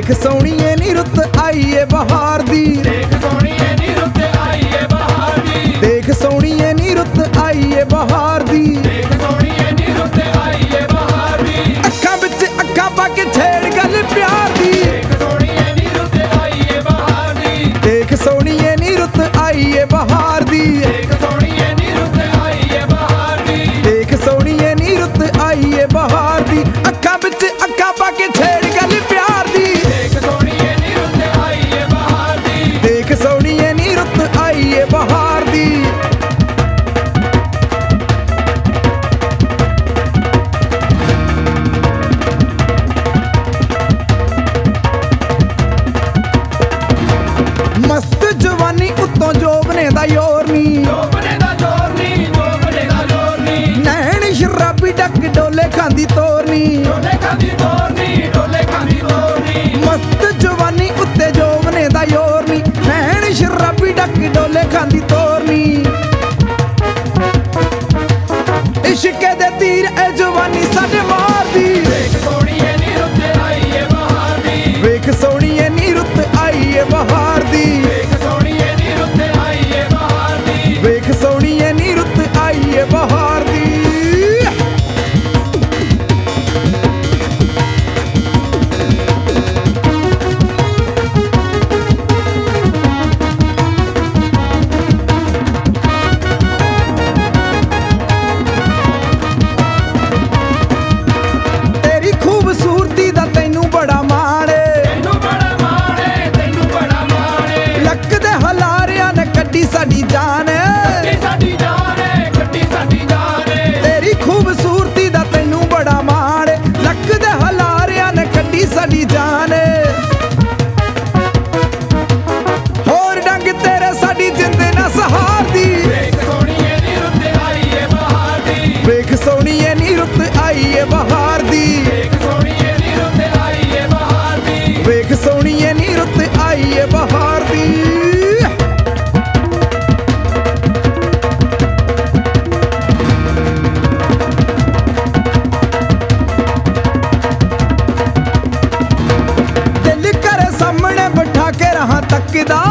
देख सोहणीए नी रुत आई ए बहार दी, देख सोहणीए नी रुत आई ए बहार दी, देख सोहणीए नी रुत आई ए बहार दी, देख सोहणीए नी रुत आई ए बहार दी। अखां विच अखां पा के छेड़ गल प्यार दी, देख सोहणीए नी रुत आई ए बहार दी, देख सोहणीए नी रुत आई ए बहार दी, देख सोहणीए नी रुत आई ए बहार दी, देख सोहणीए नी रुत आई ए बहार दी, अखां विच अखां पा के छेड़ गल प्यार दी, देख सोहणीए नी रुत आई ए बहार दी, देख सोहणीए नी रुत आई ए बहार दी। मस्त जवानी उत्तों जोबने दा योर नी, जोबने दा जोर नी, जोबने दा जोर नी, नैन शराबी डक डोले खांदी तोरनी, डोले खांदी तोरनी, डोले खांदी तोरनी। मस्त जवानी उत्ते जोबने दा योर नी, नैन शराबी डक डोले खांदी तोरनी। इश्क दे तीर ए जवानी साडे मार दी, देख सोहणीए नी रुत आई ए बहार दी, वेख सोहणीए नी रुत आई ए बहार दी, देख सोहणीए नी रुत आई ए बहार दी, वेख सोहणीए नी रुत आई ए बहार दी। तेरी खूबसूरती दा तैनू बड़ा माण ए, तैनू बड़ा माण ए, तैनू बड़ा माण ए। लक दे हलारियां ने कड्डी साडी जान ए। कड्डी साडी जान ए, कड्डी साडी जान ए। तेरी खूबसूरती दा तैनू बड़ा माण ए, लक दे हलारियां ने कड्डी साडी जान ए। होर डंग तेरे साडी जिंद ना सहार दी, देख सोहणीए नी रुत आई ए बहार दी, वेख सोहणीए नी रुत आई ए बहार दी, देख सोहणीए नी रुत आई ए बहार दी, वेख सोहणीए नी रुत आई ए बहार दी। दिल करे सामने बिठा के रहा तकदा,